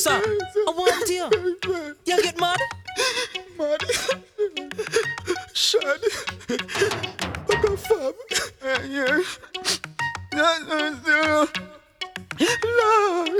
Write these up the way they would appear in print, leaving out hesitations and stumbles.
sir. I want you. You get mad? Mad. Shad. What the fuck? Yeah. Lord.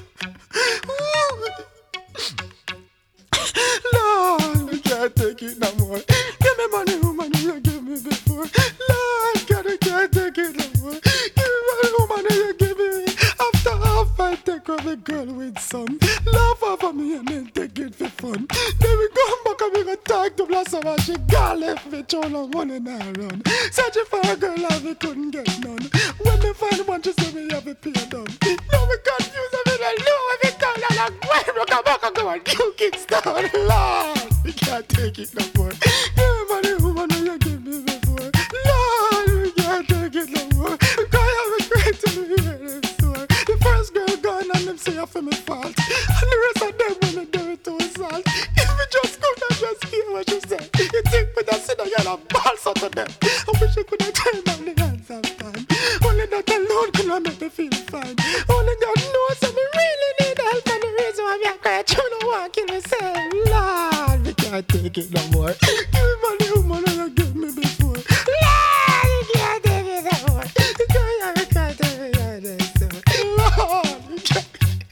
Lord, I can't take it no more. Give me money, woman, you give me before. Lord, God, I can't take it no more. Give me money, woman, you give me. After half, I take off the girl with some. Laugh over me and then take it for fun. Then we come back and we go talk to Blossom and she got left me too long money now run. Searching for a girl and we couldn't get none. When me find one, she say me have a pay down. Now we confused and we don't know every time and I'm going to come back and go and you Kingston. Lord, we can't take it no more. Give me money, woman, when you give me before. Lord, we can't take it no more. Because I'm great to me hear this story. The first girl gone and them say for me fault. And the rest of them when they do it to assault. If we just could not just hear what you said. You think we just sit down and balls out of them. I wish I could have turned down the hands of time. Only that alone could not make me feel fine. Only God knows that me really need help. And the reason why I'm crying, you don't want to kill myself. Lord, we can't take it no more. Give me money, woman, and you give me before. Lord, we can't take it no more. We can't take it no more. Lord, we can't.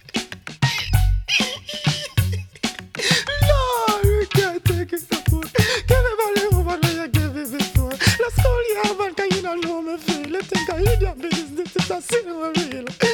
Lord, we can't take it no more. Give me money, woman, and you give me before. Let's call you out, man, 'cause you don't know me feel. You think I idiot business, it's a sin real.